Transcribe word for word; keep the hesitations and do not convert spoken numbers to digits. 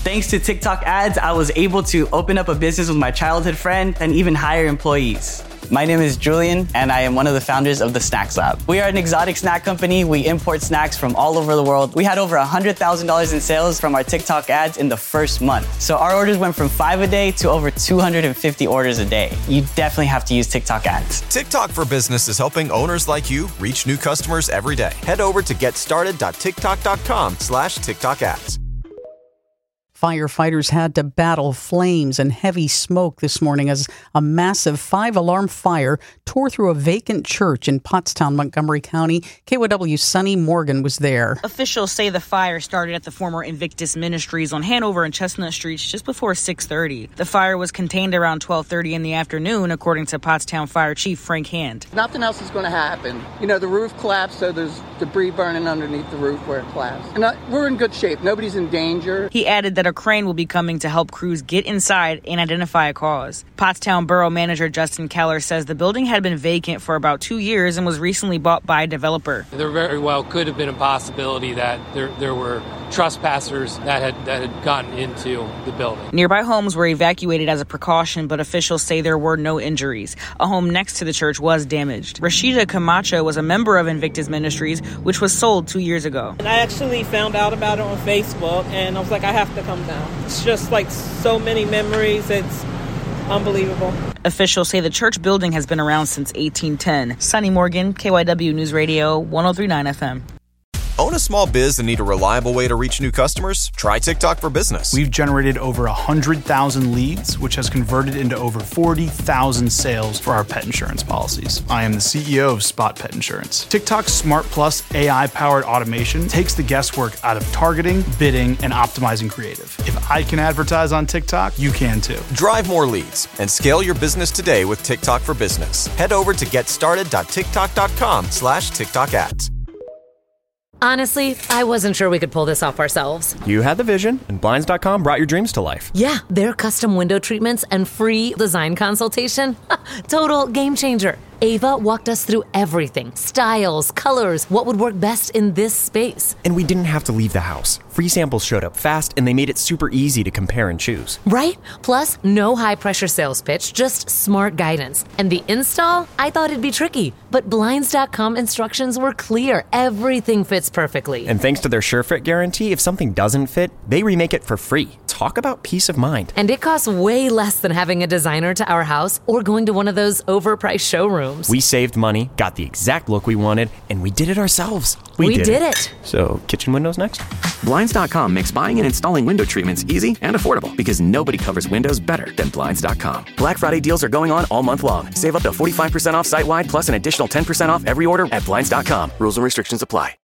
Thanks to TikTok ads, I was able to open up a business with my childhood friend and even hire employees. My name is Julian, and I am one of the founders of the Snacks Lab. We are an exotic snack company. We import snacks from all over the world. We had over one hundred thousand dollars in sales from our TikTok ads in the first month. So our orders went from five a day to over two hundred fifty orders a day. You definitely have to use TikTok ads. TikTok for Business is helping owners like you reach new customers every day. Head over to getstarted.tiktok.com slash TikTok ads. Firefighters had to battle flames and heavy smoke this morning as a massive five-alarm fire tore through a vacant church in Pottstown, Montgomery County. K Y W's Sunny Morgan was there. Officials say the fire started at the former Invictus Ministries on Hanover and Chestnut Streets just before six thirty. The fire was contained around twelve thirty in the afternoon, according to Pottstown Fire Chief Frank Hand. Nothing else is going to happen. You know, the roof collapsed, so there's debris burning underneath the roof where it collapsed. And uh, we're in good shape. Nobody's in danger. He added that a crane will be coming to help crews get inside and identify a cause. Pottstown Borough Manager Justin Keller says the building had been vacant for about two years and was recently bought by a developer. There very well could have been a possibility that there there were trespassers that had that had gotten into the building. Nearby homes were evacuated as a precaution, but officials say there were no injuries. A home next to the church was damaged. Rashida Camacho was a member of Invictus Ministries, which was sold two years ago. And I actually found out about it on Facebook, and I was like, I have to come down. It's just like so many memories. It's unbelievable. Officials say the church building has been around since eighteen ten. Sunny Morgan, K Y W News Radio, one oh three point nine F M. Own a small biz and need a reliable way to reach new customers? Try TikTok for Business. We've generated over one hundred thousand leads, which has converted into over forty thousand sales for our pet insurance policies. I am the C E O of Spot Pet Insurance. TikTok's Smart Plus A I-powered automation takes the guesswork out of targeting, bidding, and optimizing creative. If I can advertise on TikTok, you can too. Drive more leads and scale your business today with TikTok for Business. Head over to getstarted.tiktok.com slash TikTok ads. Honestly, I wasn't sure we could pull this off ourselves. You had the vision, and Blinds dot com brought your dreams to life. Yeah, their custom window treatments and free design consultation. Total game changer. Ava walked us through everything. Styles, colors, what would work best in this space. And we didn't have to leave the house. Free samples showed up fast, and they made it super easy to compare and choose. Right? Plus, no high-pressure sales pitch, just smart guidance. And the install? I thought it'd be tricky, but Blinds dot com instructions were clear. Everything fits perfectly. And thanks to their SureFit guarantee, if something doesn't fit, they remake it for free. Talk about peace of mind. And it costs way less than having a designer to our house or going to one of those overpriced showrooms. We saved money, got the exact look we wanted, and we did it ourselves. We, we did, did it. it. So, kitchen windows next? Blinds dot com makes buying and installing window treatments easy and affordable because nobody covers windows better than Blinds dot com. Black Friday deals are going on all month long. Save up to forty-five percent off site-wide plus an additional ten percent off every order at Blinds dot com. Rules and restrictions apply.